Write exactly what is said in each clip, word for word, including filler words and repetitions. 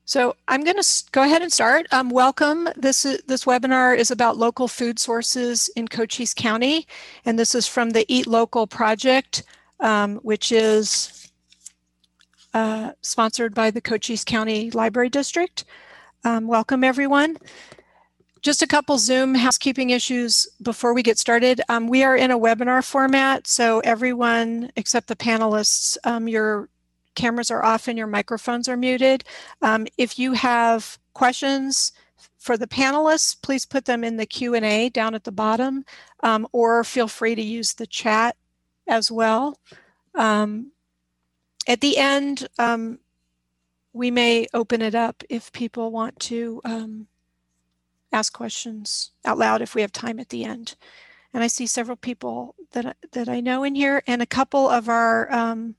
So I'm going to go ahead and start. Um, welcome. This is, this webinar is about local food sources in Cochise County, and this is from the Eat Local project, um, which is uh, sponsored by the Cochise County Library District. Um, welcome, everyone. Just a couple Zoom housekeeping issues before we get started. Um, we are in a webinar format, so everyone except the panelists, um, your cameras are off and your microphones are muted. Um, if you have questions for the panelists, please put them in the Q and A down at the bottom, um, or feel free to use the chat as well. Um, at the end, um, we may open it up if people want to um, ask questions out loud if we have time at the end. And I see several people that, that I know in here, and a couple of our um,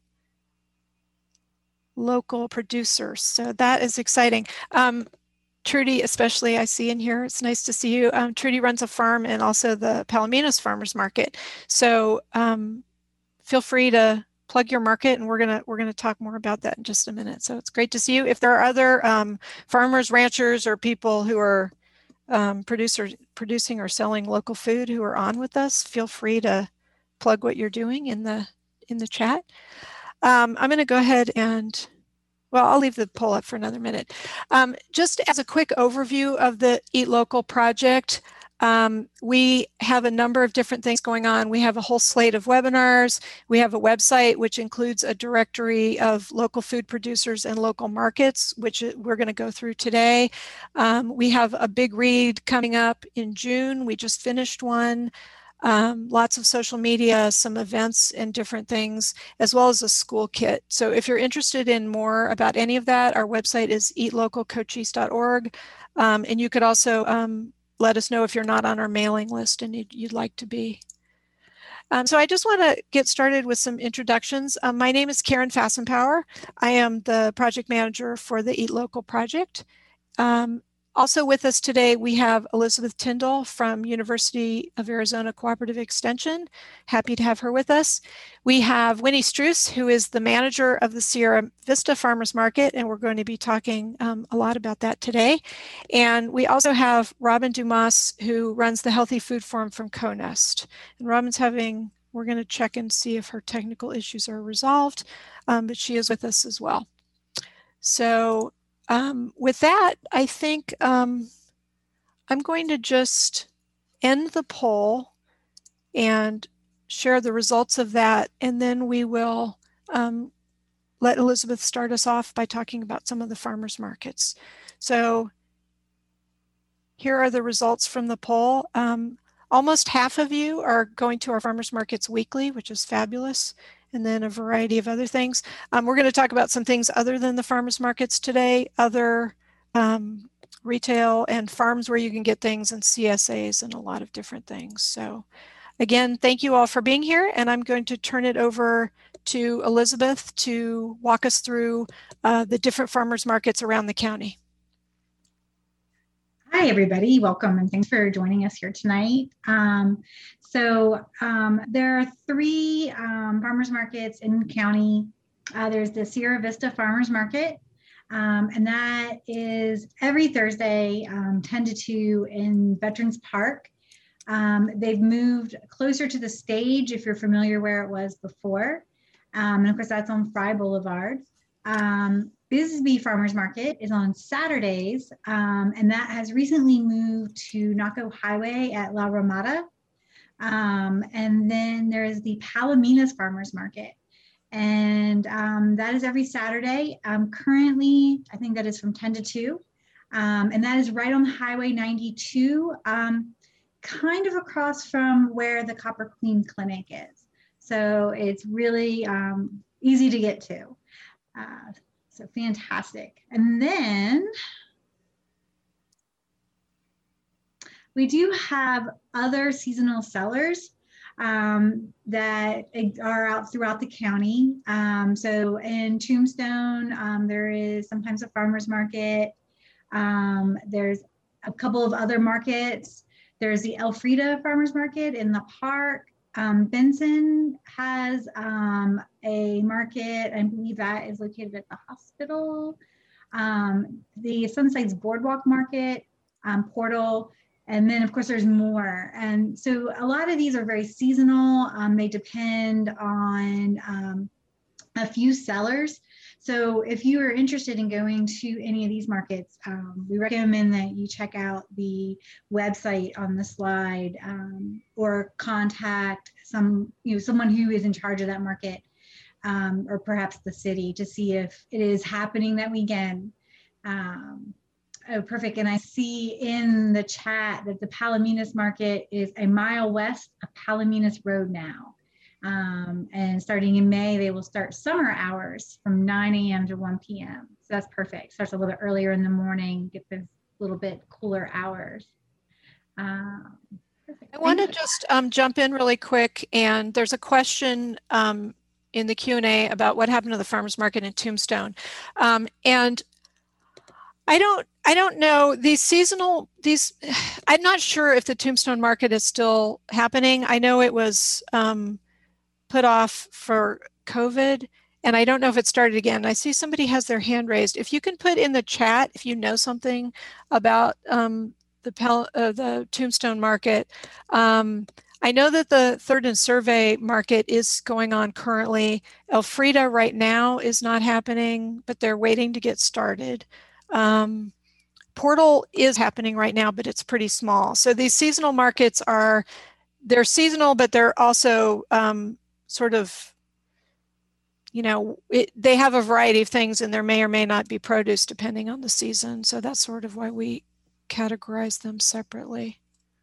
local producers. So that is exciting. Um, Trudy, especially, I see in here. It's nice to see you. Um, Trudy runs a farm and also the Palominos Farmers Market. So um, feel free to plug your market, and we're gonna we're gonna talk more about that in just a minute. So it's great to see you. If there are other um, farmers, ranchers, or people who are um, producers producing or selling local food who are on with us, feel free to plug what you're doing in the in the chat. Um, I'm going to go ahead and, well, I'll leave the poll up for another minute. Um, just as a quick overview of the Eat Local project, um, we have a number of different things going on. We have a whole slate of webinars. We have a website which includes a directory of local food producers and local markets, which we're going to go through today. Um, we have a big read coming up in June. We just finished one. Um, lots of social media, some events and different things, as well as a school kit. So if you're interested in more about any of that, our website is eat local cochise dot org. Um, and you could also um, let us know if you're not on our mailing list and you'd, you'd like to be. Um, so I just want to get started with some introductions. Um, my name is Karen Fassenpower. I am the project manager for the Eat Local project. Um, Also with us today, we have Elizabeth Tyndall from University of Arizona Cooperative Extension. Happy to have her with us. We have Winnie Struess, who is the manager of the Sierra Vista Farmers Market, and we're going to be talking um, a lot about that today. And we also have Robin Dumas, who runs the Healthy Food Forum from CoNest. And Robin's having, we're going to check and see if her technical issues are resolved, um, but she is with us as well. So Um, with that, I think um, I'm going to just end the poll and share the results of that, and then we will um, let Elizabeth start us off by talking about some of the farmers markets. So here are the results from the poll. Um, almost half of you are going to our farmers markets weekly, which is fabulous, and then a variety of other things. Um, we're going to talk about some things other than the farmers markets today, other um, retail and farms where you can get things, and C S As and a lot of different things. So again, thank you all for being here, and I'm going to turn it over to Elizabeth to walk us through uh, the different farmers markets around the county. Hi, everybody. Welcome, and thanks for joining us here tonight. Um, so um, there are three um, farmers markets in the county. Uh, there's the Sierra Vista Farmers Market, um, and that is every Thursday, um, ten to two in Veterans Park. Um, they've moved closer to the stage, if you're familiar where it was before. Um, and of course, that's on Fry Boulevard. Um, Bisbee Farmers Market is on Saturdays, um, and that has recently moved to Naco Highway at La Ramada. Um, and then there's the Palominos Farmers Market, and um, that is every Saturday. Um, currently, I think that is from ten to two, um, and that is right on Highway ninety-two, um, kind of across from where the Copper Queen Clinic is. So it's really um, easy to get to. Uh, so fantastic. And then we do have other seasonal sellers um, that are out throughout the county. Um, so in Tombstone, um, there is sometimes a farmer's market. Um, there's a couple of other markets. There's the Elfrida Farmers Market in the park. Um, Benson has um, a market, I believe that is located at the hospital. um, the Sunsites Boardwalk Market, um, Portal, and then of course there's more. And so a lot of these are very seasonal. Um, they depend on um, a few sellers. So if you are interested in going to any of these markets, um, we recommend that you check out the website on the slide, um, or contact some, you know, someone who is in charge of that market, um, or perhaps the city, to see if it is happening that weekend. Um, oh, perfect. And I see in the chat that the Palominas market is a mile west of Palominas Road now. Um, and starting in May, they will start summer hours from nine A M to one P M So that's perfect. Starts a little bit earlier in the morning, get those little bit cooler hours. Um, I want to just um, jump in really quick, and there's a question um, in the Q and A about what happened to the farmers market in Tombstone, um, and I don't, I don't know these seasonal these. I'm not sure if the Tombstone market is still happening. I know it was um, put off for COVID, and I don't know if it started again. I see somebody has their hand raised. If you can put in the chat if you know something about um, the Pel uh, the Tombstone market. Um, I know that the Third and Survey market is going on currently. Elfrida right now is not happening, but they're waiting to get started. Um, Portal is happening right now, but it's pretty small. So these seasonal markets are, they're seasonal, but they're also um, sort of, you know, it, they have a variety of things, and there may or may not be produce depending on the season. So that's sort of why we categorize them separately.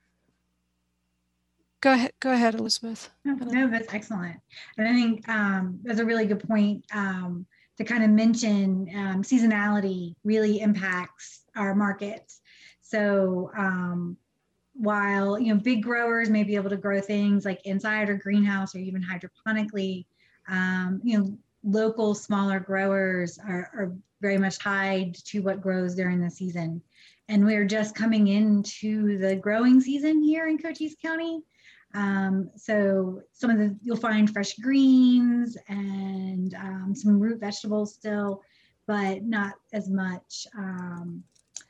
Go ahead, go ahead, Elizabeth. No, no, that's excellent. And I think um, that's a really good point um, to kind of mention. Um, seasonality really impacts our markets. So um, while, you know, big growers may be able to grow things like inside or greenhouse or even hydroponically, um, you know, local smaller growers are, are very much tied to what grows during the season. And we're just coming into the growing season here in Cochise County. Um, so some of the, you'll find fresh greens and um, some root vegetables still, but not as much um,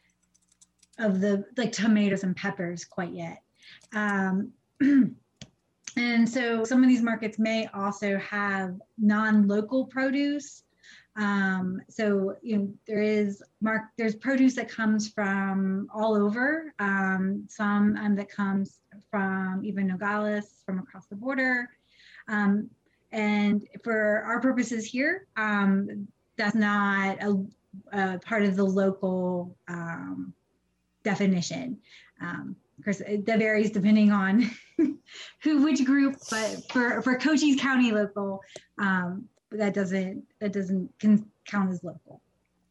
of the like tomatoes and peppers quite yet. Um, and so some of these markets may also have non-local produce. Um, so, you know, there is mark, there's produce that comes from all over, um, some um, that comes from even Nogales, from across the border. Um, and for our purposes here, um, that's not a, a part of the local um, definition. Um, of course, that varies depending on who, which group, but for, for Cochise County local, um, that doesn't, that doesn't can count as local.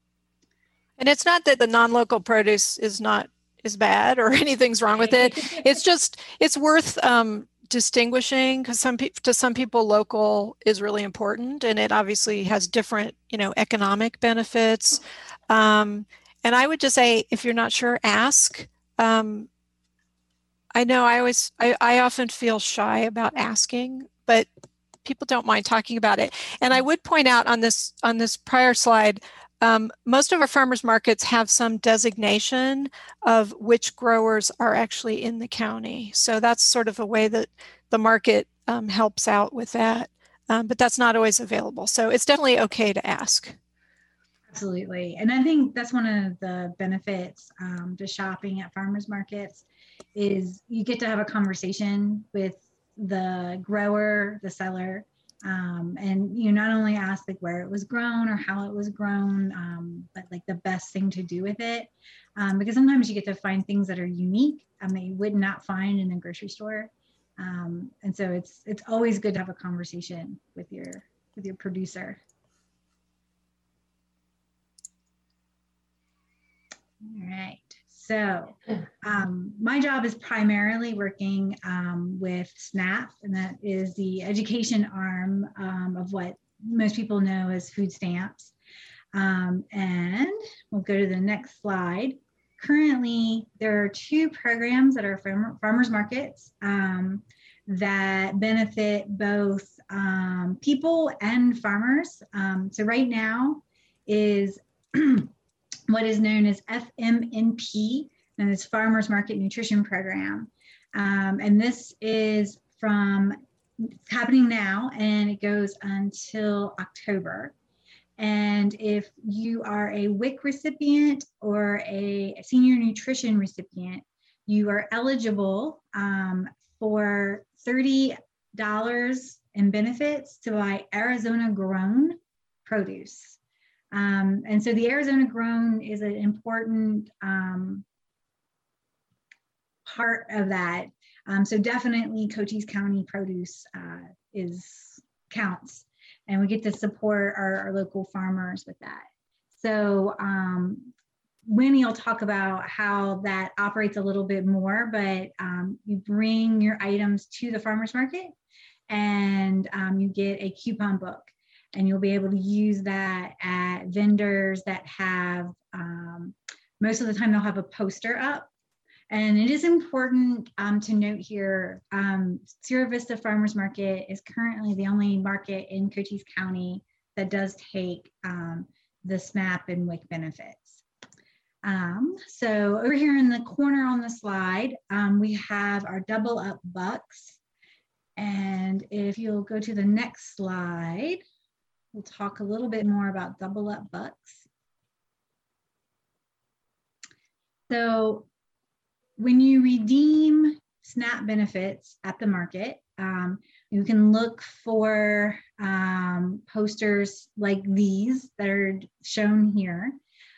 And it's not that the non-local produce is not, is bad or anything's wrong with it. It's just, it's worth um, distinguishing, because some people, to some people, local is really important, and it obviously has different, you know, economic benefits. Um, and I would just say, if you're not sure, ask. Um, I know I always, I, I often feel shy about asking, but people don't mind talking about it. And I would point out on this, on this prior slide, um, most of our farmers markets have some designation of which growers are actually in the county. So that's sort of a way that the market um, helps out with that, um, but that's not always available. So it's definitely okay to ask. Absolutely. And I think that's one of the benefits um, to shopping at farmers markets is you get to have a conversation with the grower, the seller, um, and you not only ask like where it was grown or how it was grown, um, but like the best thing to do with it. Um, because sometimes you get to find things that are unique and that you would not find in a grocery store. Um, and so it's it's always good to have a conversation with your with your producer. All right. So um, my job is primarily working um, with SNAP, and that is the education arm um, of what most people know as food stamps. Um, and we'll go to the next slide. Currently, there are two programs that are farm farmers markets um, that benefit both um, people and farmers. Um, so right now is what is known as F M N P, and it's Farmers Market Nutrition Program. Um, and this is from, it's happening now, and it goes until October. And if you are a W I C recipient or a senior nutrition recipient, you are eligible um, for thirty dollars in benefits to buy Arizona grown produce. Um, and so the Arizona grown is an important um, part of that. Um, so definitely Cochise County produce uh, is counts, and we get to support our, our local farmers with that. So um, Winnie will talk about how that operates a little bit more, but um, you bring your items to the farmer's market, and um, you get a coupon book, and you'll be able to use that at vendors that have, um, most of the time they'll have a poster up. And it is important um, to note here, um, Sierra Vista Farmers Market is currently the only market in Cochise County that does take um, the SNAP and W I C benefits. Um, so over here in the corner on the slide, um, we have our double up bucks. And if you'll go to the next slide, we'll talk a little bit more about double up bucks. So when you redeem SNAP benefits at the market, um, you can look for um, posters like these that are shown here.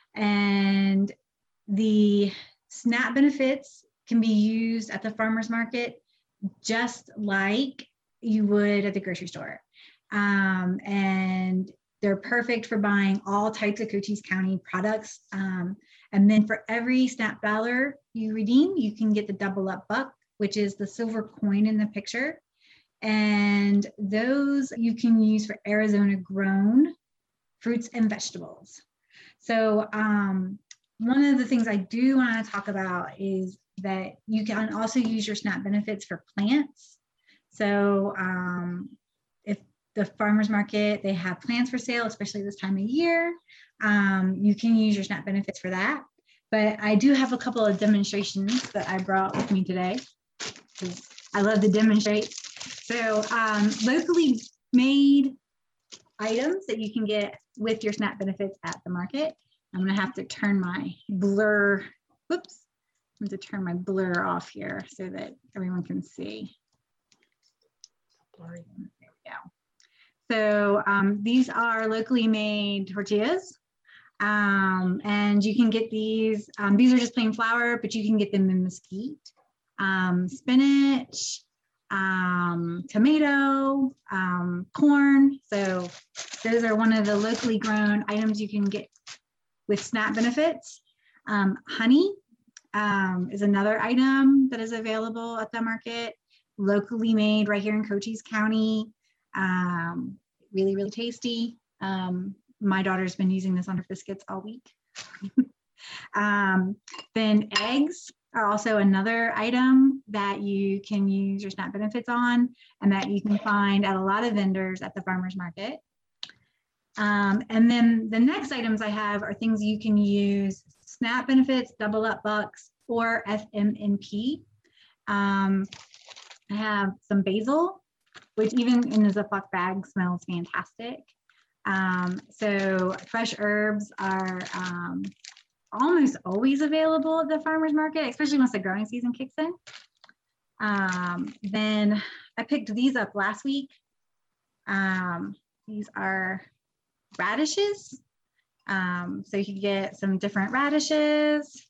And the SNAP benefits can be used at the farmer's market just like you would at the grocery store. Um, and they're perfect for buying all types of Cochise County products. Um, and then for every SNAP dollar you redeem, you can get the double up buck, which is the silver coin in the picture. And those you can use for Arizona grown fruits and vegetables. So um, one of the things I do want to talk about is that you can also use your SNAP benefits for plants. So um, if the farmer's market, they have plants for sale, especially this time of year, um, you can use your SNAP benefits for that. But I do have a couple of demonstrations that I brought with me today, because I love to demonstrate. So um, locally made items that you can get with your SNAP benefits at the market. I'm gonna have to turn my blur, whoops, I'm going to turn my blur off here so that everyone can see. There we go. So um, these are locally made tortillas. Um, and you can get these, um, these are just plain flour, but you can get them in mesquite, um, spinach, um, tomato, um, corn. So those are one of the locally grown items you can get with SNAP benefits. Um, honey um, is another item that is available at the market, locally made right here in Cochise County. Um, really, really tasty. Um, my daughter's been using this on her biscuits all week. um, then eggs are also another item that you can use your SNAP benefits on, and that you can find at a lot of vendors at the farmer's market. Um, and then the next items I have are things you can use SNAP benefits, double up bucks, or F M N P. Um, I have some basil, which even in a Ziploc bag smells fantastic. Um, so fresh herbs are um, almost always available at the farmer's market, especially once the growing season kicks in. Um, then I picked these up last week. Um, these are radishes. Um, so you can get some different radishes.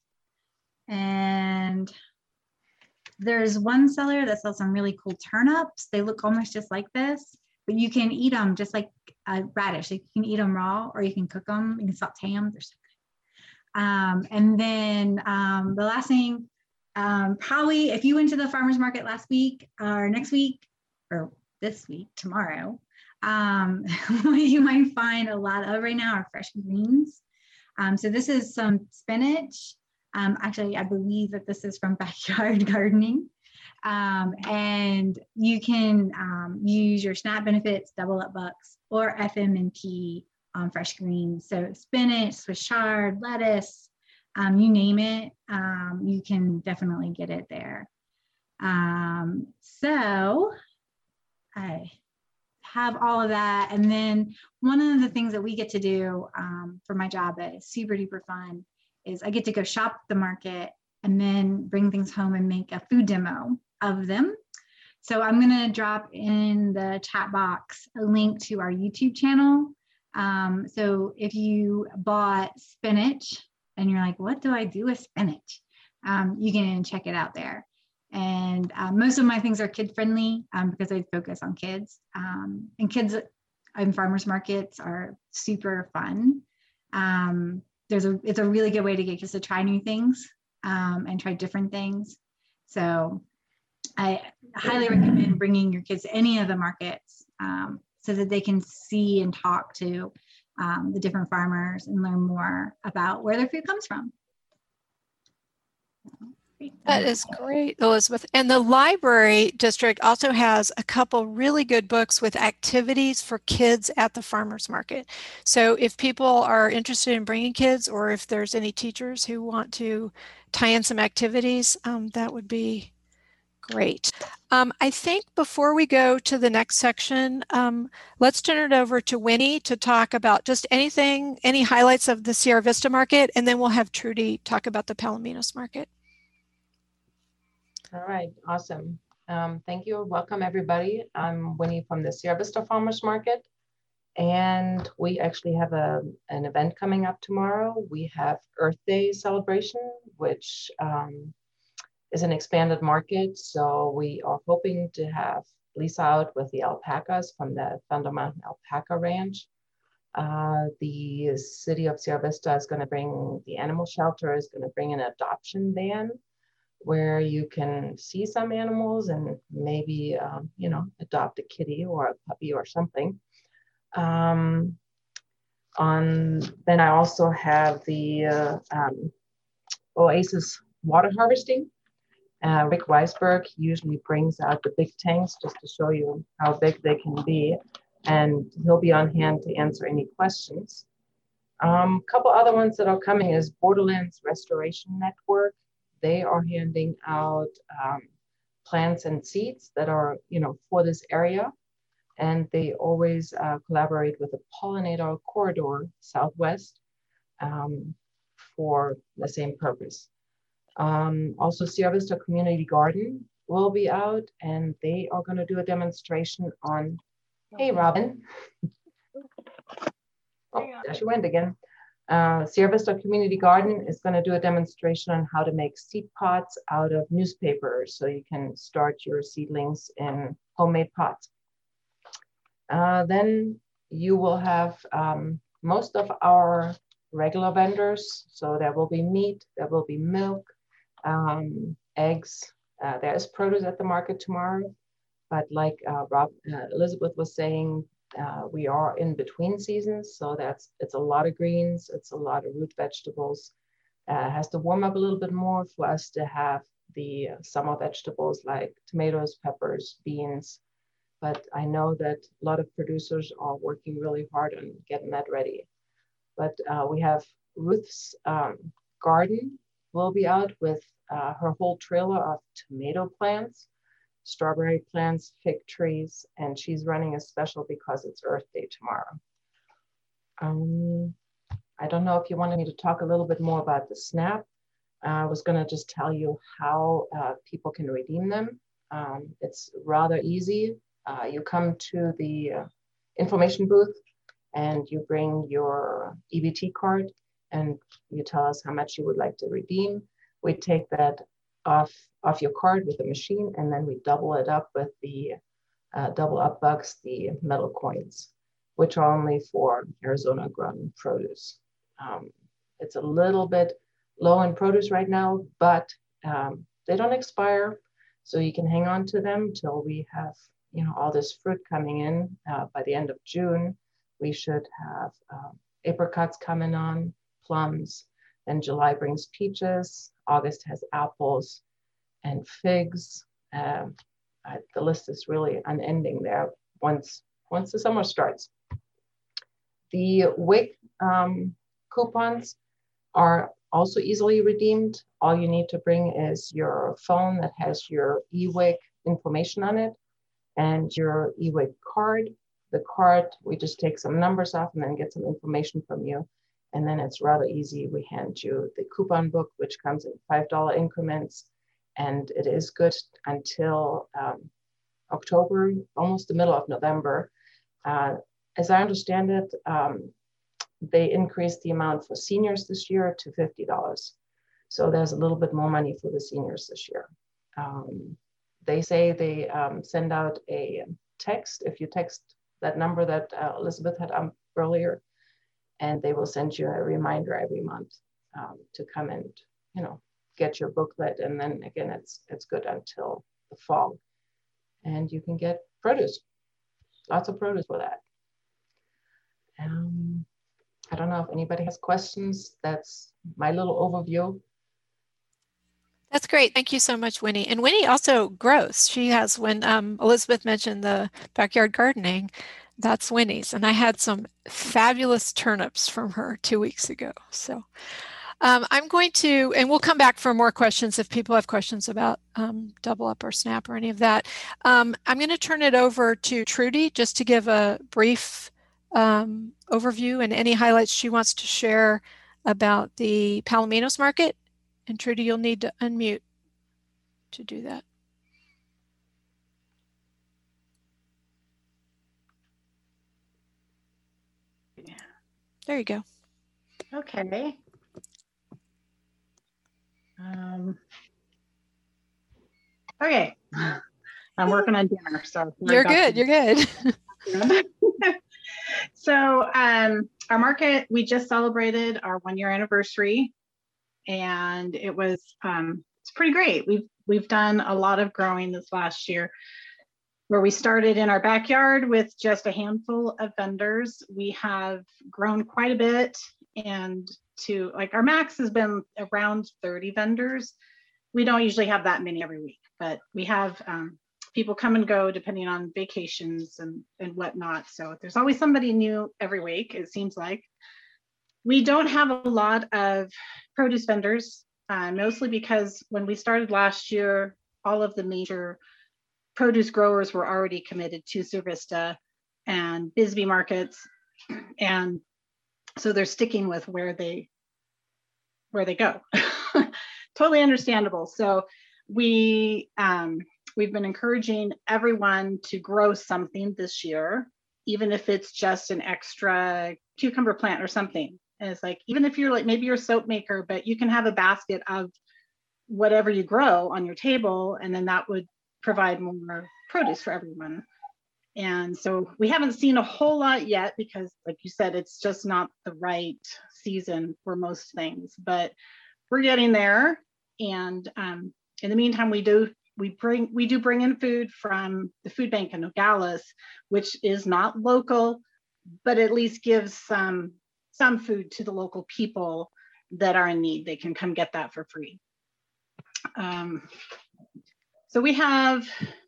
And there's one seller that sells some really cool turnips. They look almost just like this, but you can eat them just like a radish. Like you can eat them raw, or you can cook them. You can saute them. They're so good. Um, and then um, the last thing, um, probably if you went to the farmer's market last week or next week, or this week, tomorrow, um, what you might find a lot of right now are fresh greens. Um, so this is some spinach. Um, actually, I believe that this is from Backyard Gardening. Um, and you can um, use your SNAP benefits, double up bucks, or F M N P um, fresh greens. So spinach, Swiss chard, lettuce, um, you name it, um, you can definitely get it there. Um, so I have all of that. And then one of the things that we get to do um, for my job that is super duper fun is I get to go shop the market and then bring things home and make a food demo of them. So I'm going to drop in the chat box a link to our YouTube channel. Um, so if you bought spinach and you're like, what do I do with spinach? Um, you can check it out there. And uh, most of my things are kid friendly um, because I focus on kids. Um, and kids in farmers markets are super fun. Um, there's a, it's a really good way to get kids to try new things um, and try different things. So I highly recommend bringing your kids to any of the markets um, so that they can see and talk to um, the different farmers and learn more about where their food comes from. That is great, Elizabeth. And the library district also has a couple really good books with activities for kids at the farmers market. So if people are interested in bringing kids, or if there's any teachers who want to tie in some activities, um, that would be great. Um, I think before we go to the next section, um, let's turn it over to Winnie to talk about just anything, any highlights of the Sierra Vista market, and then we'll have Trudy talk about the Palominos market. All right, awesome. Um, thank you. Welcome, everybody. I'm Winnie from the Sierra Vista Farmers Market, and we actually have a, an event coming up tomorrow. We have Earth Day celebration, which um, is an expanded market. So we are hoping to have Lisa out with the alpacas from the Thunder Mountain Alpaca Ranch. Uh, the city of Sierra Vista is going to bring, the animal shelter is going to bring an adoption van where you can see some animals and maybe, um, you know, adopt a kitty or a puppy or something. Um, on, then I also have the uh, um, Oasis water harvesting. Uh, Rick Weisberg usually brings out the big tanks just to show you how big they can be, and he'll be on hand to answer any questions. A um, couple other ones that are coming is Borderlands Restoration Network. They are handing out um, plants and seeds that are, you know, for this area. And they always uh, collaborate with the Pollinator Corridor Southwest um, for the same purpose. Um, also, Sierra Vista Community Garden will be out, and they are going to do a demonstration on, hey, Robin. Oh, there she went again. Uh, Sierra Vista Community Garden is going to do a demonstration on how to make seed pots out of newspapers, so you can start your seedlings in homemade pots. Uh, then you will have um, most of our regular vendors. So there will be meat, there will be milk, um, eggs. Uh, there is produce at the market tomorrow, but like uh, Rob, uh, Elizabeth was saying, uh, we are in between seasons. So that's, it's a lot of greens, it's a lot of root vegetables. Uh, it has to warm up a little bit more for us to have the summer vegetables like tomatoes, peppers, beans. But I know that a lot of producers are working really hard on getting that ready. But uh, we have Ruth's um, garden will be out with uh, her whole trailer of tomato plants, strawberry plants, fig trees, and she's running a special because it's Earth Day tomorrow. Um, I don't know if you wanted me to talk a little bit more about the SNAP. Uh, I was gonna just tell you how uh, people can redeem them. Um, it's rather easy. Uh, you come to the uh, information booth and you bring your E B T card and you tell us how much you would like to redeem. We take that off, off your card with a machine, and then we double it up with the uh, double up bucks, the metal coins, which are only for Arizona grown produce. Um, it's a little bit low in produce right now, but um, they don't expire. So you can hang on to them till we have, you know, all this fruit coming in. Uh, by the end of June, we should have um, apricots coming on, plums, then July brings peaches, August has apples and figs. Um, uh, the list is really unending there once, once the summer starts. The WIC um, coupons are also easily redeemed. All you need to bring is your phone that has your E WIC information on it and your E WIC card. The card, we just take some numbers off and then get some information from you. And then it's rather easy. We hand you the coupon book, which comes in five dollar increments. And it is good until um, October, almost the middle of November. Uh, as I understand it, um, they increased the amount for seniors this year to fifty dollars. So there's a little bit more money for the seniors this year. Um, they say they um, send out a text, if you text that number that uh, Elizabeth had um, earlier, and they will send you a reminder every month um, to come and, you know, get your booklet. And then again, it's it's good until the fall. And you can get produce, lots of produce with that. Um, I don't know if anybody has questions. That's my little overview. That's great. Thank you so much, Winnie. And Winnie also grows. She has, when um, Elizabeth mentioned the backyard gardening, that's Winnie's. And I had some fabulous turnips from her two weeks ago. So um, I'm going to, and we'll come back for more questions if people have questions about um, Double Up or SNAP or any of that. Um, I'm going to turn it over to Trudy just to give a brief um, overview and any highlights she wants to share about the Palominos market. And Trudy, you'll need to unmute to do that. Yeah. There you go. Okay. Um, okay. I'm working on dinner, so You're good. You're good. So um, our market, we just celebrated our one year anniversary, and it was um, it's pretty great. We've we've done a lot of growing this last year, where we started in our backyard with just a handful of vendors. We have grown quite a bit, and to like our max has been around thirty vendors. We don't usually have that many every week, but we have um, people come and go depending on vacations and, and whatnot. So there's always somebody new every week, it seems like. We don't have a lot of produce vendors, uh, mostly because when we started last year, all of the major produce growers were already committed to Cervista and Bisbee markets. And so they're sticking with where they, where they go. Totally understandable. So we, um, we've been encouraging everyone to grow something this year, even if it's just an extra cucumber plant or something. And it's like, even if you're like, maybe you're a soap maker, but you can have a basket of whatever you grow on your table, and then that would provide more produce for everyone. And so we haven't seen a whole lot yet because, like you said, it's just not the right season for most things, but we're getting there. And um, in the meantime, we do we bring we do bring in food from the food bank in Nogales, which is not local, but at least gives some some food to the local people that are in need. They can come get that for free. Um, so we have,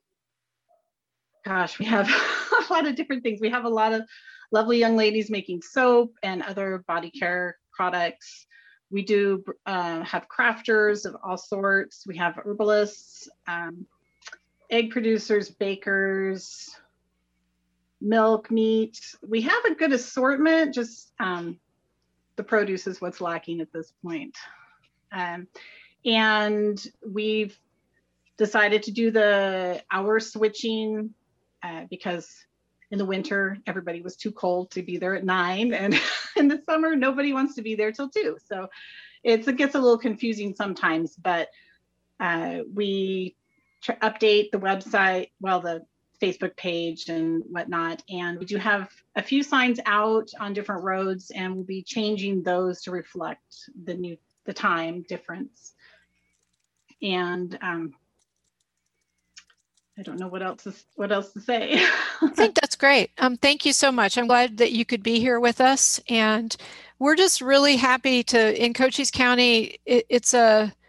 gosh, we have a lot of different things. We have a lot of lovely young ladies making soap and other body care products. We do uh, have crafters of all sorts. We have herbalists, um, egg producers, bakers, milk, meat. We have a good assortment, just um, the produce is what's lacking at this point. Um, and we've decided to do the hour switching uh, because in the winter, everybody was too cold to be there at nine, and in the summer, nobody wants to be there till two. So it's, it gets a little confusing sometimes, but uh, we tr- update the website, well, the Facebook page and whatnot. And we do have a few signs out on different roads, and we'll be changing those to reflect the new, the time difference. And um, I don't know what else is, what else to say. I think that's great. Um, thank you so much. I'm glad that you could be here with us, and we're just really happy to, in Cochise County, it, it's a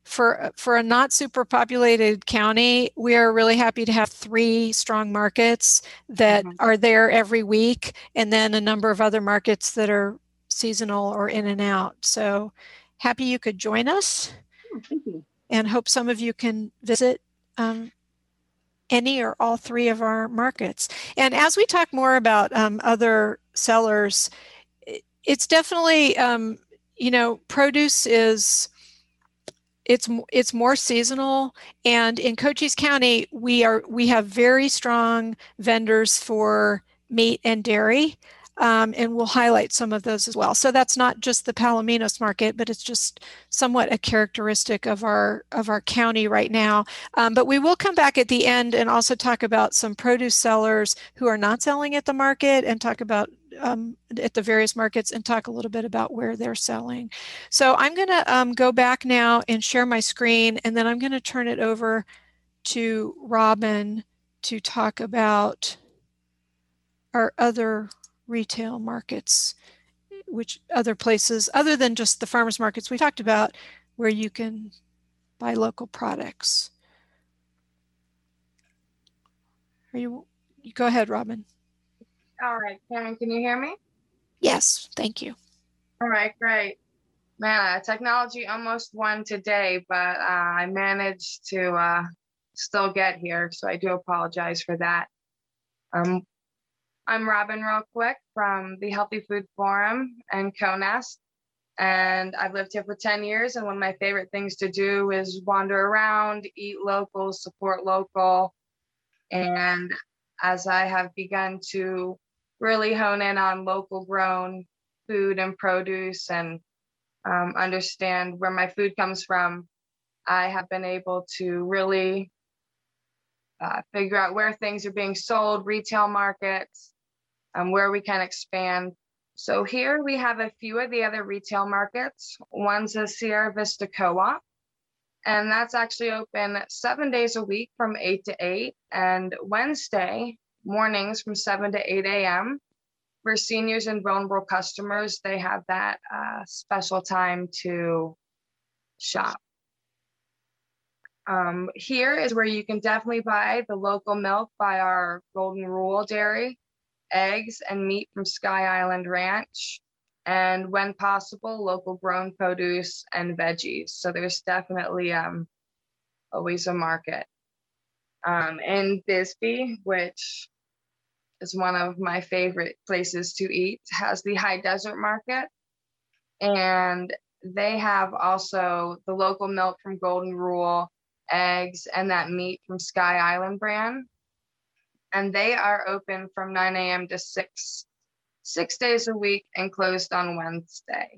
for for a not super populated county, we are really happy to have three strong markets that Mhm. are there every week, and then a number of other markets that are seasonal or in and out. So happy you could join us, Oh, thank you. and hope some of you can visit um, any or all three of our markets. And as we talk more about um, other sellers, it's definitely, um, you know, produce is, it's it's more seasonal, and in Cochise County we are we have very strong vendors for meat and dairy, um, and we'll highlight some of those as well. So that's not just the Palominos market, but it's just somewhat a characteristic of our of our county right now. Um, but we will come back at the end and also talk about some produce sellers who are not selling at the market, and talk about um, at the various markets, and talk a little bit about where they're selling. So I'm going to um, go back now and share my screen, and then I'm going to turn it over to Robin to talk about our other retail markets, which other places other than just the farmers markets we talked about, where you can buy local products. Are you, you go ahead, Robin. All right, Karen, can you hear me? Yes, thank you. All right, great. Man, uh, technology almost won today, but uh, I managed to uh, still get here, so I do apologize for that. Um, I'm Robin real quick from the Healthy Food Forum and CONEST, and I've lived here for ten years, and one of my favorite things to do is wander around, eat local, support local, and as I have begun to really hone in on local grown food and produce, and um, understand where my food comes from, I have been able to really uh, figure out where things are being sold, retail markets, um, where we can expand. So here we have a few of the other retail markets. One's a Sierra Vista Co-op, and that's actually open seven days a week from eight to eight, and Wednesday mornings from seven to eight A M For seniors and vulnerable customers, they have that uh, special time to shop. Um, here is where you can definitely buy the local milk by our Golden Rule Dairy, eggs and meat from Sky Island Ranch, and when possible, local grown produce and veggies. So there's definitely um, always a market. Um, in Bisbee, which is one of my favorite places to eat, has the High Desert Market, and they have also the local milk from Golden Rule, eggs, and that meat from Sky Island brand. And they are open from nine A M to six, six days a week, and closed on Wednesday.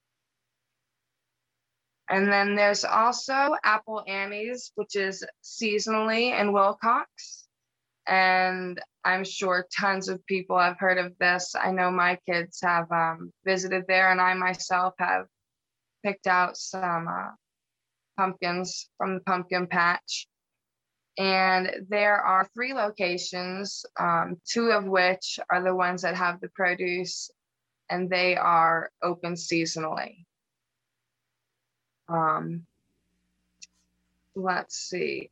And then there's also Apple Annie's, which is seasonally in Wilcox. And I'm sure tons of people have heard of this. I know my kids have um, visited there, and I myself have picked out some uh, pumpkins from the pumpkin patch. And there are three locations, um, two of which are the ones that have the produce, and they are open seasonally. Um, let's see.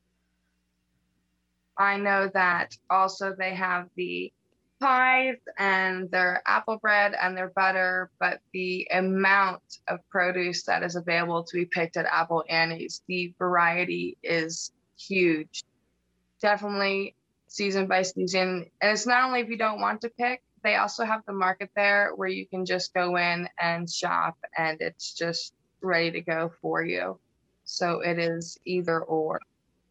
I know that also they have the pies and their apple bread and their butter, but the amount of produce that is available to be picked at Apple Annie's, the variety is huge. Definitely season by season. And it's not only if you don't want to pick, they also have the market there where you can just go in and shop, and it's just ready to go for you. So it is either or.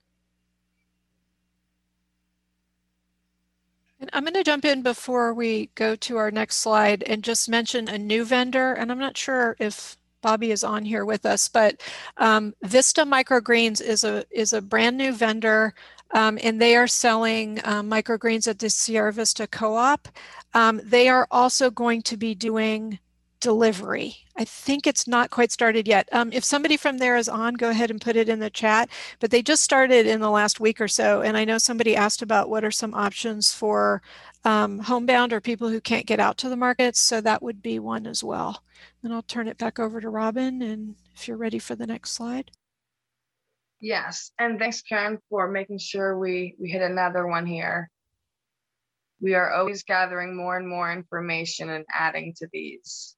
And I'm going to jump in before we go to our next slide and just mention a new vendor. And I'm not sure if Bobby is on here with us, but um, Vista Microgreens is a is a brand new vendor, um, and they are selling um, microgreens at the Sierra Vista Co-op. Um, they are also going to be doing delivery. I think it's not quite started yet. Um, if somebody from there is on, go ahead and put it in the chat. But they just started in the last week or so, and I know somebody asked about what are some options for um, homebound or people who can't get out to the markets. So that would be one as well. And I'll turn it back over to Robin, and if you're ready for the next slide. Yes, and thanks, Karen, for making sure we we hit another one here. We are always gathering more and more information and adding to these.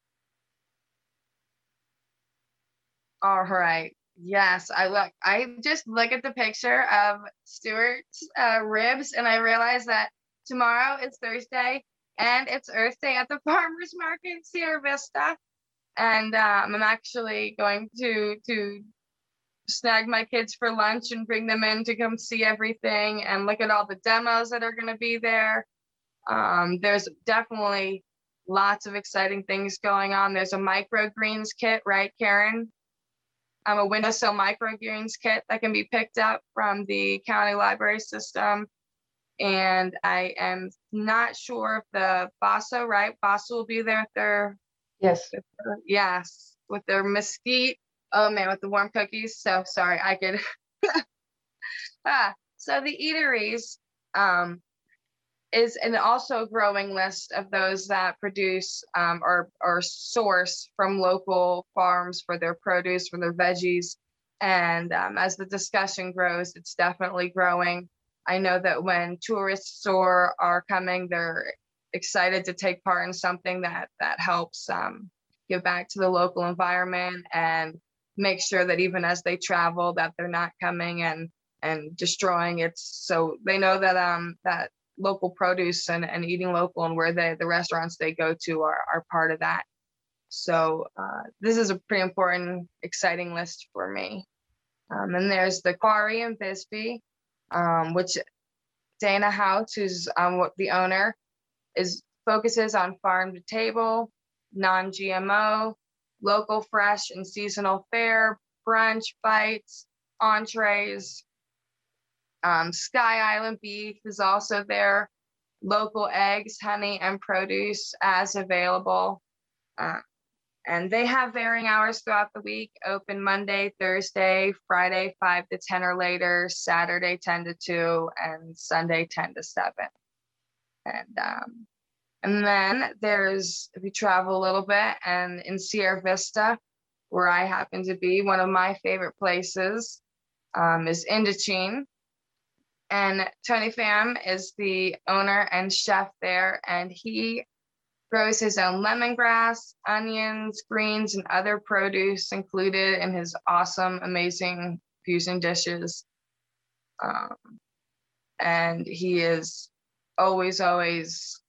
All right. Yes, I look. I just look at the picture of Stuart's uh, ribs, and I realize that tomorrow is Thursday, and it's Earth Day at the farmers market in Sierra Vista, and um, I'm actually going to to snag my kids for lunch and bring them in to come see everything and look at all the demos that are going to be there. Um, there's definitely lots of exciting things going on. There's a microgreens kit, right, Karen? Um, a windowsill microgreens kit that can be picked up from the county library system. And I am not sure if the Basso, right? Basso will be there with their, Yes. with their, yes, with their mesquite. Oh man, with the warm cookies. So sorry, I could. ah, so the eateries um, is an also growing list of those that produce um, or, or source from local farms for their produce, for their veggies. And um, as the discussion grows, it's definitely growing. I know that when tourists or are coming, they're excited to take part in something that that helps um, give back to the local environment and make sure that even as they travel, that they're not coming and and destroying it. So they know that um that local produce and, and eating local and where they the restaurants they go to are, are part of that. So uh, this is a pretty important, exciting list for me. Um, and there's the Quarry in Bisbee, um, which Dana Hout, who's um, the owner, is focuses on farm to table, non-G M O, local, fresh, and seasonal fare, brunch, bites, entrees. Um, Sky Island beef is also there. Local eggs, honey, and produce as available. Uh, and they have varying hours throughout the week, open Monday, Thursday, Friday, five to ten or later, Saturday, ten to two, and Sunday, ten to seven. And um, and then there's, if you travel a little bit, and in Sierra Vista, where I happen to be, one of my favorite places um, is Indochine. And Tony Pham is the owner and chef there, and he grows his own lemongrass, onions, greens, and other produce included in his awesome, amazing fusion dishes. Um, and he is always, always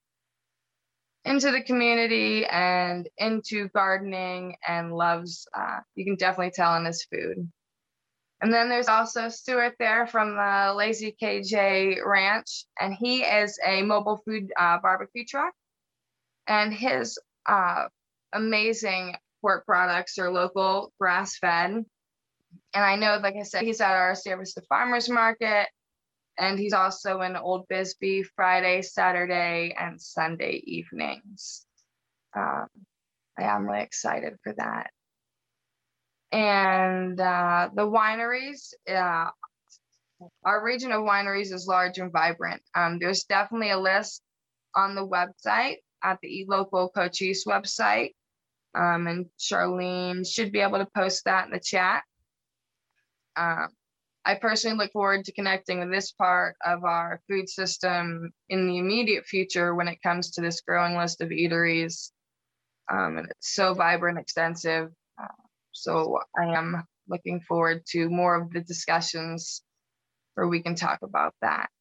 into the community and into gardening and loves, uh, you can definitely tell in his food. And then there's also Stuart there from the Lazy K J Ranch, and he is a mobile food uh, barbecue truck. And his uh, amazing pork products are local, grass-fed. And I know, like I said, he's at our Sierra Vista Farmers Market, and he's also in Old Bisbee Friday, Saturday, and Sunday evenings. Um, I am really excited for that. And uh, the wineries, uh, our region of wineries is large and vibrant. Um, there's definitely a list on the website at the Eat Local Cochise website. Um, and Charlene should be able to post that in the chat. Um, I personally look forward to connecting with this part of our food system in the immediate future when it comes to this growing list of eateries. Um, and it's so vibrant, extensive. Uh, so I am looking forward to more of the discussions where we can talk about that.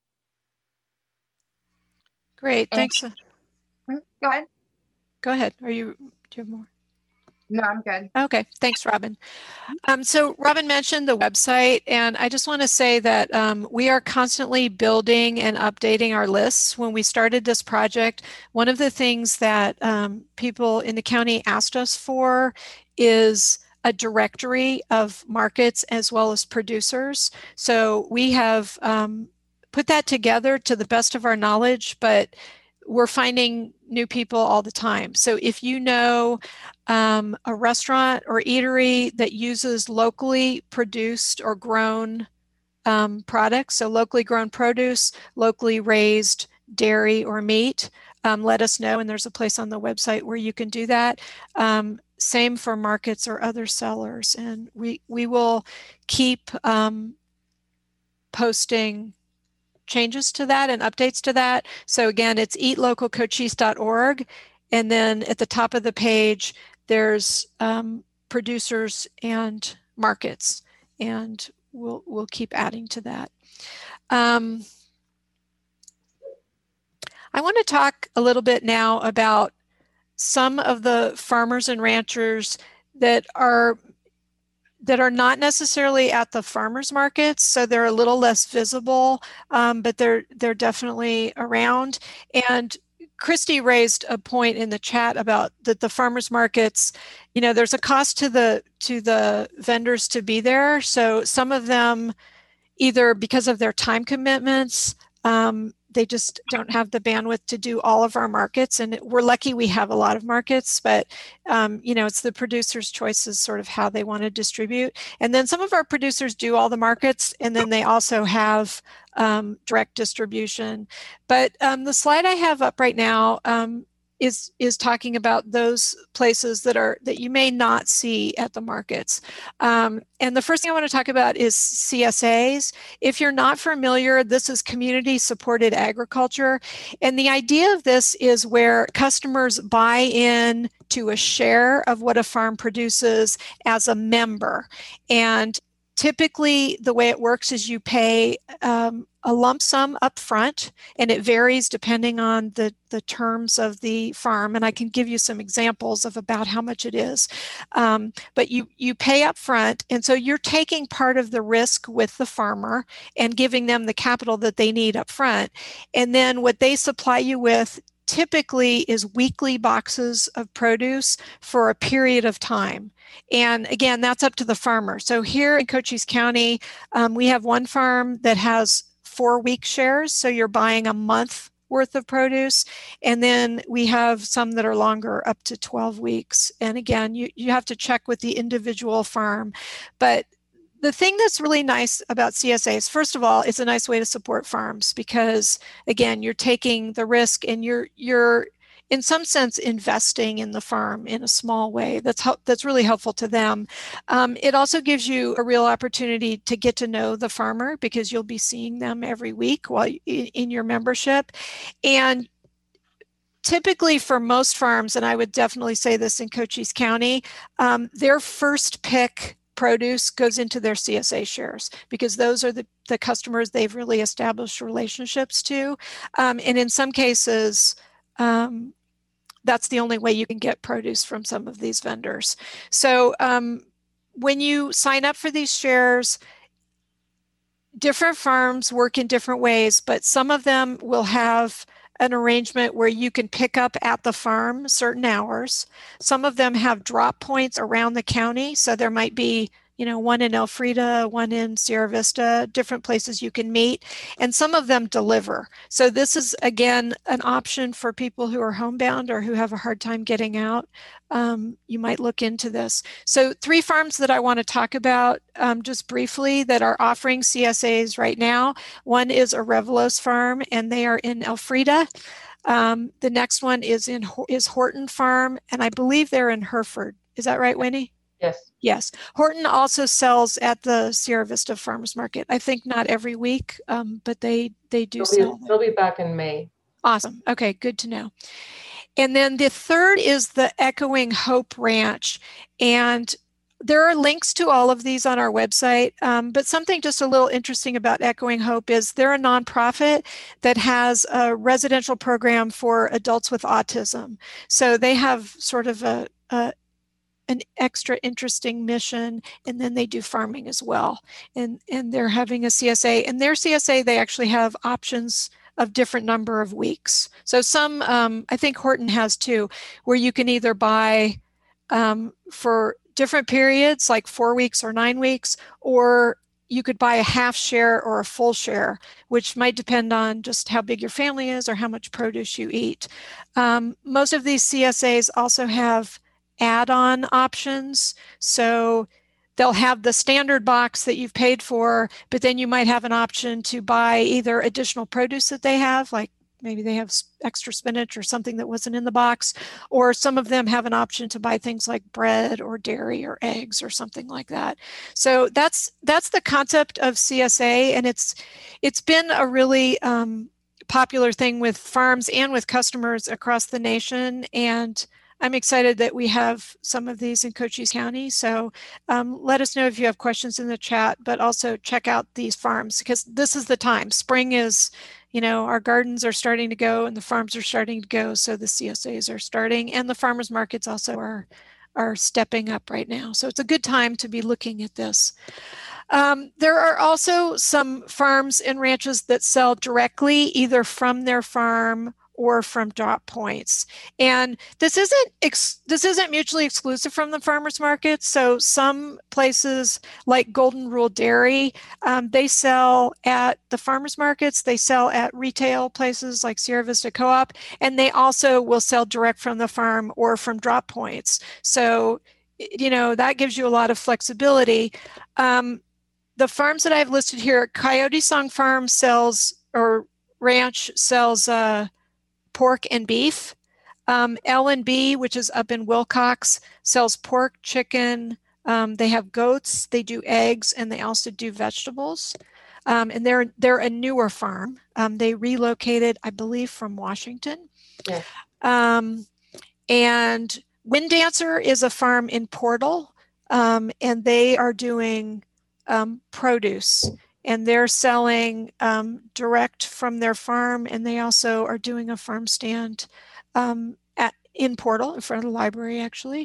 Great, And, thanks. go ahead. Go ahead. Are you, do you have more? No, I'm good. Okay, thanks, Robin. Um, so Robin mentioned the website, and I just want to say that um, we are constantly building and updating our lists. When we started this project, one of the things that um, people in the county asked us for is a directory of markets as well as producers. So we have um, put that together to the best of our knowledge, but we're finding new people all the time. So if you know um, a restaurant or eatery that uses locally produced or grown um, products, so locally grown produce, locally raised dairy or meat, um, let us know. And there's a place on the website where you can do that. Um, same for markets or other sellers. And we, we will keep um, posting changes to that and updates to that. So again, it's eat local cochise dot org. And then at the top of the page, there's um, producers and markets. And we'll, we'll keep adding to that. Um, I want to talk a little bit now about some of the farmers and ranchers that are that are not necessarily at the farmers markets, so they're a little less visible, um, but they're they're definitely around. And Christy raised a point in the chat about that the farmers markets, you know, there's a cost to the to the vendors to be there. So some of them, either because of their time commitments, um, they just don't have the bandwidth to do all of our markets. And we're lucky we have a lot of markets, but um, you know, it's the producer's choices sort of how they want to distribute. And then some of our producers do all the markets, and then they also have um, direct distribution. But um, the slide I have up right now um, is is talking about those places that are that you may not see at the markets. Um, and the first thing I want to talk about is C S As. If you're not familiar, this is community supported agriculture. And the idea of this is where customers buy in to a share of what a farm produces as a member. And typically the way it works is you pay um, a lump sum up front, and it varies depending on the, the terms of the farm. And I can give you some examples of about how much it is. Um, but you, you pay up front, and so you're taking part of the risk with the farmer and giving them the capital that they need up front. And then what they supply you with typically is weekly boxes of produce for a period of time. And again, that's up to the farmer. So here in Cochise County, um, we have one farm that has four week shares. So you're buying a month worth of produce. And then we have some that are longer, up to twelve weeks. And again, you, you have to check with the individual farm. But the thing that's really nice about C S As, first of all, it's a nice way to support farms because, again, you're taking the risk and you're, you're in some sense, investing in the farm in a small way. That's help, that's really helpful to them. Um, it also gives you a real opportunity to get to know the farmer because you'll be seeing them every week while you, in, in your membership. And typically for most farms, and I would definitely say this in Cochise County, um, their first pick produce goes into their C S A shares because those are the, the customers they've really established relationships to. Um, and in some cases, um, that's the only way you can get produce from some of these vendors. So um, when you sign up for these shares, different farms work in different ways, but some of them will have an arrangement where you can pick up at the farm certain hours. Some of them have drop points around the county. So there might be, you know, one in Elfrida, one in Sierra Vista, different places you can meet, and some of them deliver. So this is, again, an option for people who are homebound or who have a hard time getting out. Um, you might look into this. So three farms that I want to talk about um, just briefly that are offering C S As right now. One is Arevelos Farm, and they are in Elfrida. Um, the next one is in is Horton Farm, and I believe they're in Hereford. Is that right, Winnie? Yes. Yes. Horton also sells at the Sierra Vista Farmers Market. I think not every week, um, but they, they do they'll sell. Be, they'll be back in May. Awesome. Okay, good to know. And then the third is the Echoing Hope Ranch. And there are links to all of these on our website, um, but something just a little interesting about Echoing Hope is they're a nonprofit that has a residential program for adults with autism. So they have sort of a, a an extra interesting mission, and then they do farming as well. And, and they're having a C S A, and their C S A, they actually have options of different number of weeks. So some, um, I think Horton has too, where you can either buy um, for different periods, like four weeks or nine weeks, or you could buy a half share or a full share, which might depend on just how big your family is or how much produce you eat. Um, most of these C S As also have add-on options. So they'll have the standard box that you've paid for, but then you might have an option to buy either additional produce that they have, like maybe they have s- extra spinach or something that wasn't in the box, or some of them have an option to buy things like bread or dairy or eggs or something like that. So that's that's the concept of C S A, and it's it's been a really um, popular thing with farms and with customers across the nation. And I'm excited that we have some of these in Cochise County. So um, let us know if you have questions in the chat, but also check out these farms, because this is the time. Spring is, you know, our gardens are starting to go and the farms are starting to go. So the C S As are starting, and the farmers markets also are, are stepping up right now. So it's a good time to be looking at this. Um, there are also some farms and ranches that sell directly either from their farm or from drop points. And this isn't ex this isn't mutually exclusive from the farmers market. So some places like Golden Rule Dairy, um, they sell at the farmers markets, they sell at retail places like Sierra Vista Co-op, and they also will sell direct from the farm or from drop points. So, you know, that gives you a lot of flexibility. Um, the farms that I've listed here, Coyote Song Farm sells, or ranch sells uh, pork and beef. Um, L and B, which is up in Wilcox, sells pork, chicken. Um, they have goats, they do eggs, and they also do vegetables. Um, and they're they're a newer farm. Um, they relocated, I believe, from Washington. Yeah. Um, and Wind Dancer is a farm in Portal, um, and they are doing um, produce, and they're selling um, direct from their farm, and they also are doing a farm stand um, at in Portal in front of the library, actually.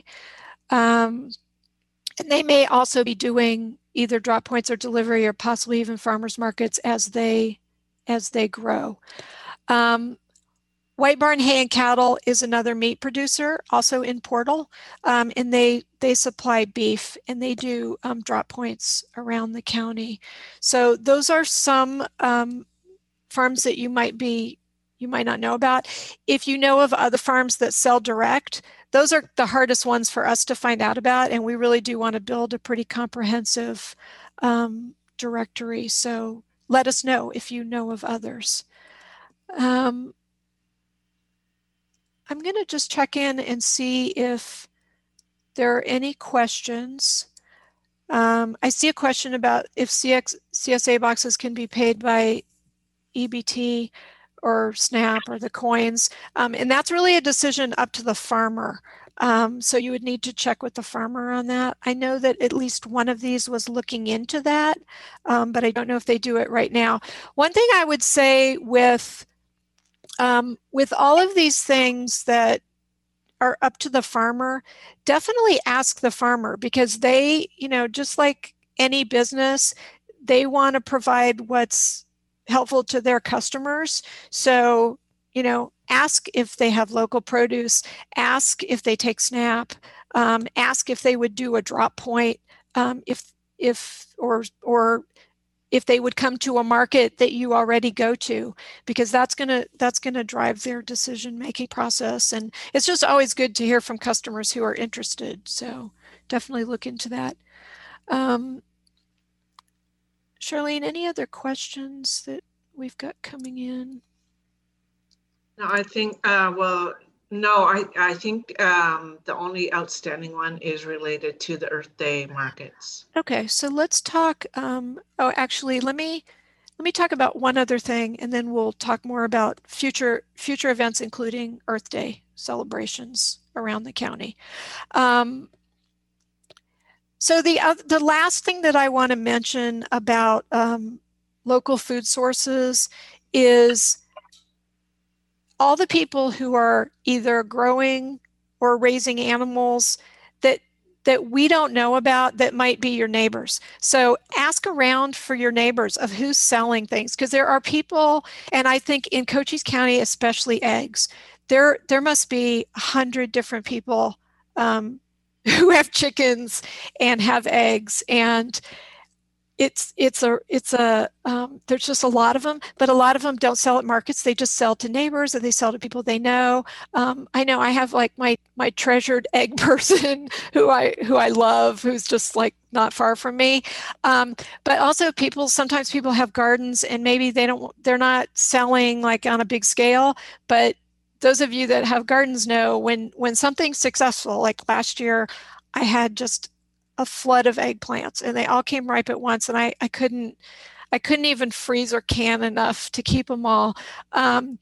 Um, and they may also be doing either drop points or delivery, or possibly even farmers markets as they as they grow. Um, White Barn Hay and Cattle is another meat producer, also in Portal, um, and they they supply beef, and they do um, drop points around the county. So those are some um, farms that you might be you might not know about. If you know of other farms that sell direct, those are the hardest ones for us to find out about, and we really do want to build a pretty comprehensive um, directory. So let us know if you know of others. Um, I'm going to just check in and see if there are any questions. Um, I see a question about if C X, C S A boxes can be paid by E B T or SNAP or the coins. Um, and that's really a decision up to the farmer. Um, so you would need to check with the farmer on that. I know that at least one of these was looking into that, um, but I don't know if they do it right now. One thing I would say with Um, with all of these things that are up to the farmer, definitely ask the farmer, because they, you know, just like any business, they want to provide what's helpful to their customers. So, you know, ask if they have local produce, ask if they take SNAP, um, ask if they would do a drop point, um, if, if, or, or, if they would come to a market that you already go to, because that's going to that's going to drive their decision making process. And it's just always good to hear from customers who are interested. So definitely look into that. Um, Charlene, any other questions that we've got coming in? No, I think, uh, well, no, I, I think um, the only outstanding one is related to the Earth Day markets. Okay, so let's talk. Um, oh, actually, let me let me talk about one other thing, and then we'll talk more about future future events, including Earth Day celebrations around the county. Um, so the uh, the last thing that I want to mention about um, local food sources is all the people who are either growing or raising animals that that we don't know about that might be your neighbors. So ask around for your neighbors of who's selling things, because there are people, and I think in Cochise County, especially eggs, there there must be a hundred different people um, who have chickens and have eggs. And it's it's a it's a um, there's just a lot of them, but a lot of them don't sell at markets. They just sell to neighbors, or they sell to people they know. Um, I know I have like my my treasured egg person who I who I love, who's just like not far from me. Um, but also people sometimes people have gardens and maybe they don't they're not selling like on a big scale, but those of you that have gardens know when when something's successful, like last year, I had just a flood of eggplants and they all came ripe at once, and I, I couldn't I couldn't even freeze or can enough to keep them all. Um,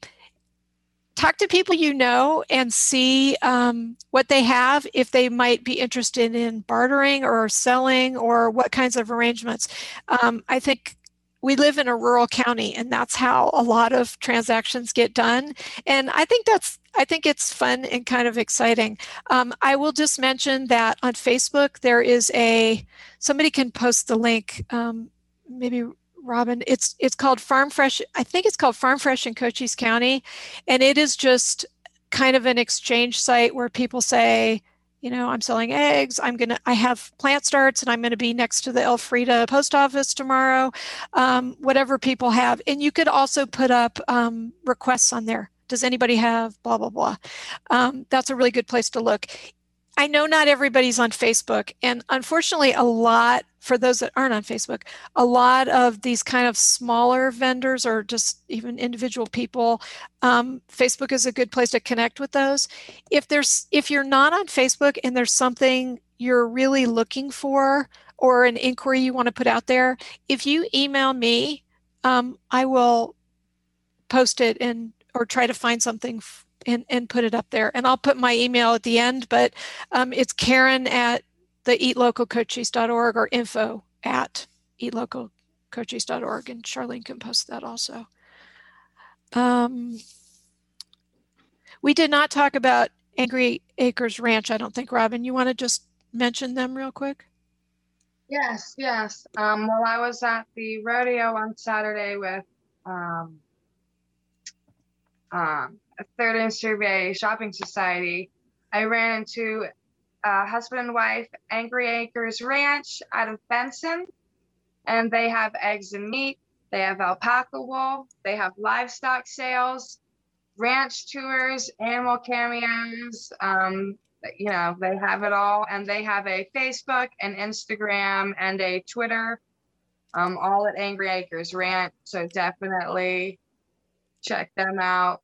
talk to people you know and see um, what they have, if they might be interested in bartering or selling or what kinds of arrangements. Um, I think we live in a rural county, and that's how a lot of transactions get done. And I think that's, I think it's fun and kind of exciting. Um, I will just mention that on Facebook, there is a, somebody can post the link, um, maybe Robin, it's, it's called Farm Fresh. I think it's called Farm Fresh in Cochise County. And it is just kind of an exchange site where people say, you know, I'm selling eggs. I'm going to, I have plant starts and I'm going to be next to the Elfrida post office tomorrow, um, whatever people have. And you could also put up um, requests on there. Does anybody have blah, blah, blah. Um, that's a really good place to look. I know not everybody's on Facebook. And unfortunately, a lot, for those that aren't on Facebook, a lot of these kind of smaller vendors or just even individual people, um, Facebook is a good place to connect with those. If there's, if you're not on Facebook and there's something you're really looking for or an inquiry you want to put out there, if you email me, um, I will post it and or try to find something and, and put it up there. And I'll put my email at the end, but um, it's Karen at the eat local cochise dot org or info at eat local cochise dot org, and Charlene can post that also. Um, we did not talk about Angry Acres Ranch, I don't think. Robin, you want to just mention them real quick? Yes, yes. Um, well, I was at the rodeo on Saturday with um, um, a Third and Survey Shopping Society. I ran into a husband and wife, Angry Acres Ranch out of Benson, and they have eggs and meat. They have alpaca wool. They have livestock sales, ranch tours, animal cameos. Um, you know, they have it all. And they have a Facebook, an Instagram, and a Twitter, um, all at Angry Acres Ranch. So definitely check them out.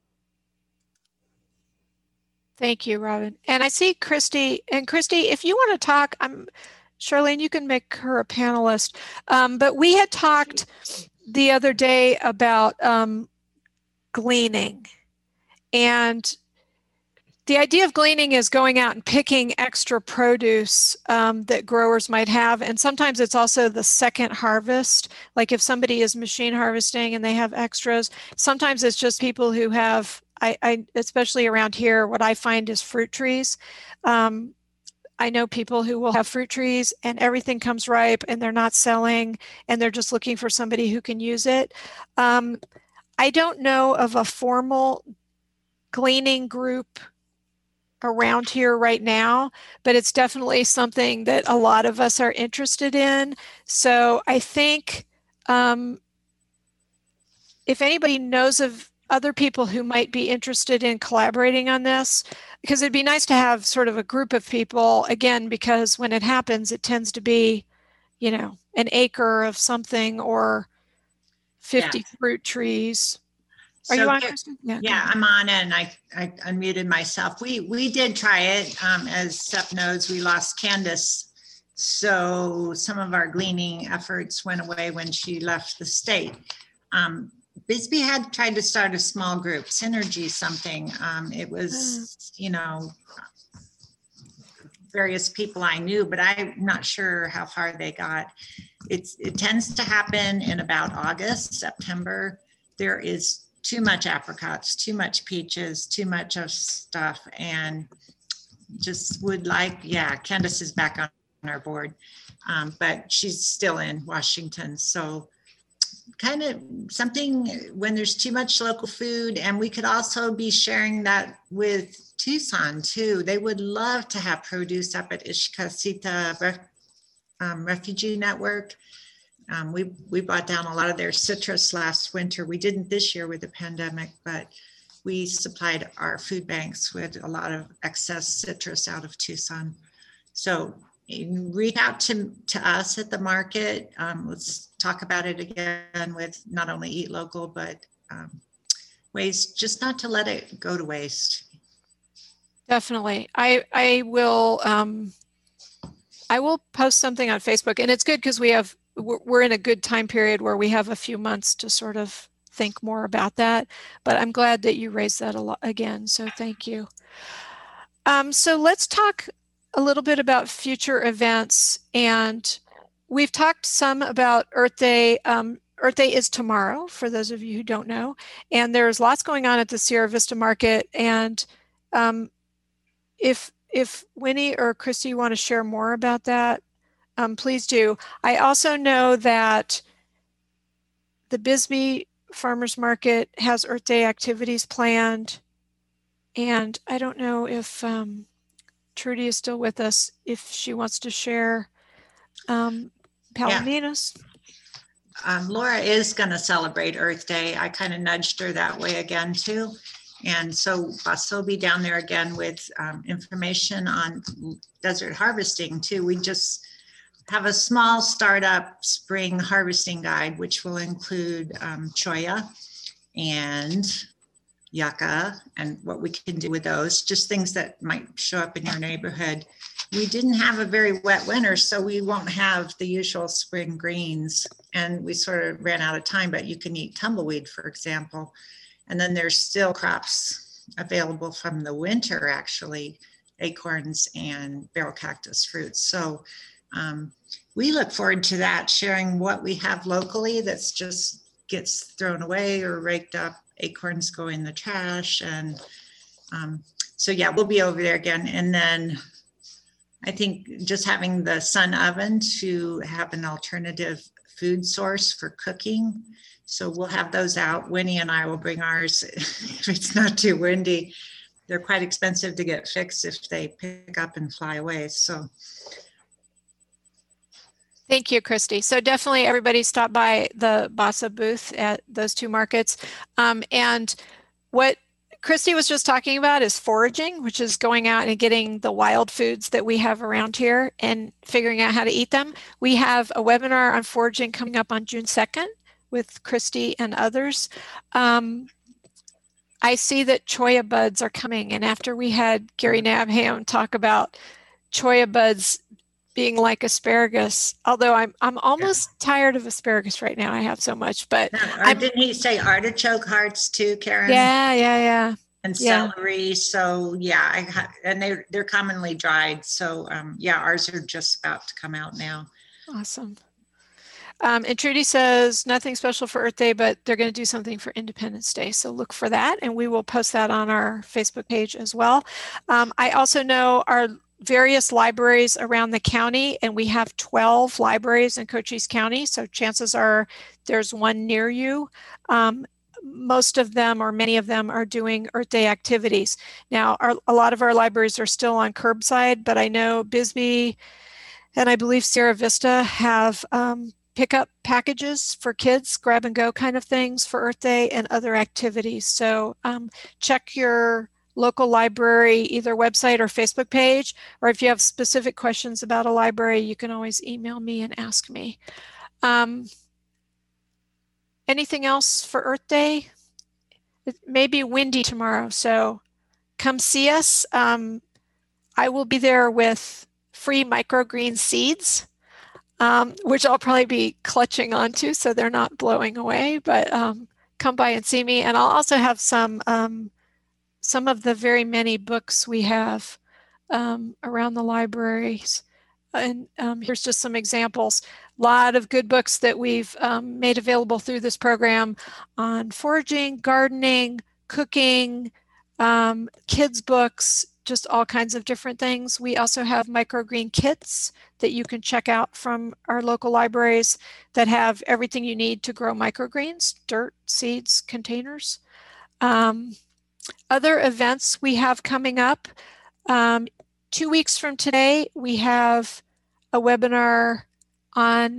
Thank you, Robin. And I see Christy. And Christy, if you want to talk, I'm Charlene, you can make her a panelist. Um, but we had talked the other day about um, gleaning. And the idea of gleaning is going out and picking extra produce um, that growers might have. And sometimes it's also the second harvest. Like if somebody is machine harvesting and they have extras, sometimes it's just people who have, I, I especially around here, what I find is fruit trees. Um, I know people who will have fruit trees and everything comes ripe and they're not selling and they're just looking for somebody who can use it. Um, I don't know of a formal gleaning group around here right now, but it's definitely something that a lot of us are interested in. So I think um, if anybody knows of other people who might be interested in collaborating on this, because it'd be nice to have sort of a group of people, again, because when it happens, it tends to be, you know, an acre of something or fifty Yes. fruit trees. Are So you on, Ca- Kristen? Yeah, go Yeah, ahead. I'm on and I, I unmuted myself. We we did try it. Um, as Seth knows, we lost Candace. So some of our gleaning efforts went away when she left the state. Um, Bisbee had tried to start a small group, Synergy something. Um, it was, you know, various people I knew, but I'm not sure how far they got. It's, it tends to happen in about August, September. There is too much apricots, too much peaches, too much of stuff, and just would like, yeah, Candace is back on our board, um, but she's still in Washington. So kind of something when there's too much local food, and we could also be sharing that with Tucson too. They would love to have produce up at Ishkasita um, Refugee Network. Um, we, we bought down a lot of their citrus last winter. We didn't this year with the pandemic, but we supplied our food banks with a lot of excess citrus out of Tucson. So reach out to, to us at the market. Um, let's talk about it again with not only Eat Local, but um, ways just not to let it go to waste. Definitely. I, I will, um, I will post something on Facebook, and it's good because we have, we're, we're in a good time period where we have a few months to sort of think more about that, but I'm glad that you raised that a lot again. So thank you. Um, so let's talk a little bit about future events, and we've talked some about Earth Day. Um, Earth Day is tomorrow, for those of you who don't know, and there's lots going on at the Sierra Vista Market. And um, if if Winnie or Christy want to share more about that, um, please do. I also know that the Bisbee Farmers Market has Earth Day activities planned, and I don't know if um, Trudy is still with us, if she wants to share um, Palominos. Yeah. Um, Laura is going to celebrate Earth Day. I kind of nudged her that way again too. And so Bus will be down there again with um, information on desert harvesting too. We just have a small startup spring harvesting guide, which will include um, cholla and yucca and what we can do with those, just things that might show up in your neighborhood. We didn't have a very wet winter, so we won't have the usual spring greens, and we sort of ran out of time, but you can eat tumbleweed, for example. And then there's still crops available from the winter, actually, acorns and barrel cactus fruits. So um, we look forward to that, sharing what we have locally that's just gets thrown away or raked up. Acorns go in the trash. And um, so, yeah, we'll be over there again. And then I think just having the sun oven to have an alternative food source for cooking. So we'll have those out. Winnie and I will bring ours if it's not too windy. They're quite expensive to get fixed if they pick up and fly away. So. Thank you, Christy. So definitely everybody stop by the Basa booth at those two markets. Um, and what Christy was just talking about is foraging, which is going out and getting the wild foods that we have around here and figuring out how to eat them. We have a webinar on foraging coming up on June second with Christy and others. Um, I see that cholla buds are coming. And after we had Gary Nabham talk about cholla buds being like asparagus, although I'm I'm almost yeah. tired of asparagus right now. I have so much, but no, didn't he say artichoke hearts too, Karen? Yeah, yeah, yeah. And yeah. celery. So yeah, I and they they're commonly dried. So um, yeah, ours are just about to come out now. Awesome. Um, and Trudy says nothing special for Earth Day, but they're going to do something for Independence Day. So look for that, and we will post that on our Facebook page as well. Um, I also know our various libraries around the county, and we have twelve libraries in Cochise County, so chances are there's one near you. Um, most of them, or many of them, are doing Earth Day activities. Now, our, a lot of our libraries are still on curbside, but I know Bisbee and I believe Sierra Vista have um, pickup packages for kids, grab and go kind of things for Earth Day and other activities. So um, check your local library, either website or Facebook page, or if you have specific questions about a library, you can always email me and ask me. Um, anything else for Earth Day? It may be windy tomorrow, so come see us. Um, I will be there with free microgreen seeds, um, which I'll probably be clutching onto so they're not blowing away, but um, come by and see me. And I'll also have some um, some of the very many books we have um, around the libraries. And um, here's just some examples. A lot of good books that we've um, made available through this program on foraging, gardening, cooking, um, kids books, just all kinds of different things. We also have microgreen kits that you can check out from our local libraries that have everything you need to grow microgreens, dirt, seeds, containers. Um, Other events we have coming up. Um, two weeks from today, we have a webinar on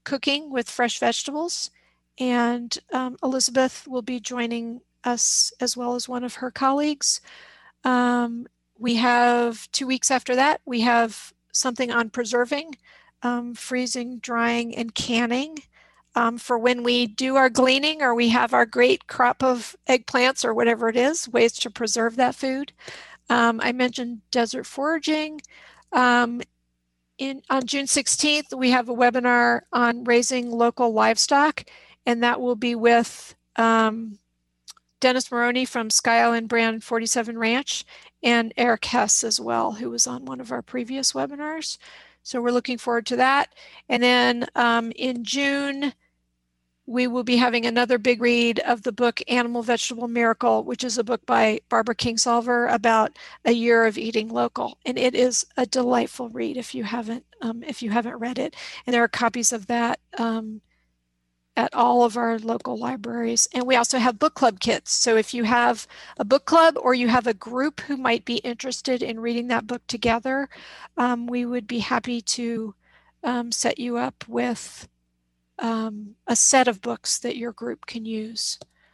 cooking with fresh vegetables. And um, Elizabeth will be joining us as well as one of her colleagues. Um, we have two weeks after that, we have something on preserving, um, freezing, drying, and canning. Um, for when we do our gleaning or we have our great crop of eggplants or whatever it is, ways to preserve that food. Um, I mentioned desert foraging. Um, in, on June sixteenth, we have a webinar on raising local livestock, and that will be with um, Dennis Maroney from Sky Island Brand forty-seven Ranch and Eric Hess as well, who was on one of our previous webinars. So we're looking forward to that. And then um, in June, we will be having another big read of the book Animal Vegetable Miracle, which is a book by Barbara Kingsolver about a year of eating local. And it is a delightful read if you haven't, um, if you haven't read it. And there are copies of that um, at all of our local libraries. And we also have book club kits. So if you have a book club or you have a group who might be interested in reading that book together, um, we would be happy to um, set you up with um, a set of books that your group can use.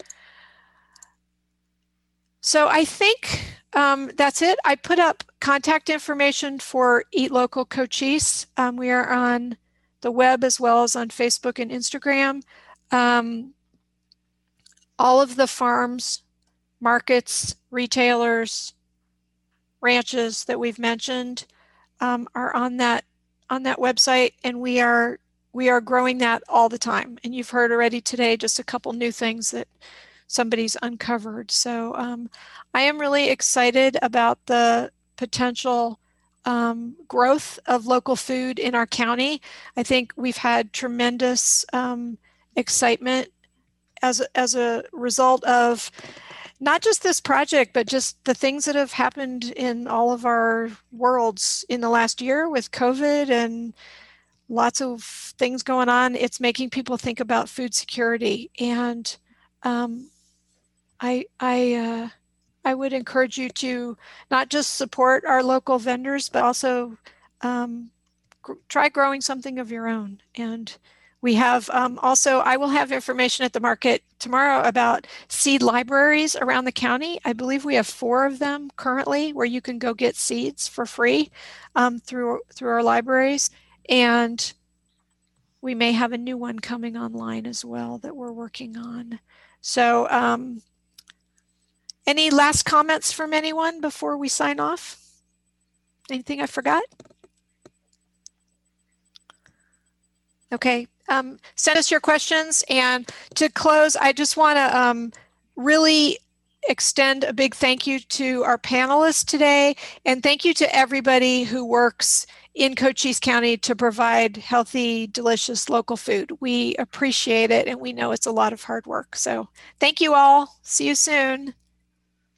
So I think um, that's it. I put up contact information for Eat Local Cochise. Um, we are on the web as well as on Facebook and Instagram. Um, all of the farms, markets, retailers, ranches that we've mentioned um, are on that on that website, and we are we are growing that all the time. And you've heard already today just a couple new things that somebody's uncovered. So um, I am really excited about the potential Um, growth of local food in our county. I think we've had tremendous um, excitement as, as a result of not just this project, but just the things that have happened in all of our worlds in the last year with COVID and lots of things going on. It's making people think about food security. And um, I, I, uh, I would encourage you to not just support our local vendors, but also um, gr- try growing something of your own. And we have um, also, I will have information at the market tomorrow about seed libraries around the county. I believe we have four of them currently where you can go get seeds for free um, through, through our libraries. And we may have a new one coming online as well that we're working on. So, um, any last comments from anyone before we sign off? Anything I forgot? Okay, um, send us your questions. And to close, I just want to um, really extend a big thank you to our panelists today. And thank you to everybody who works in Cochise County to provide healthy, delicious local food. We appreciate it, and we know it's a lot of hard work. So thank you all. See you soon.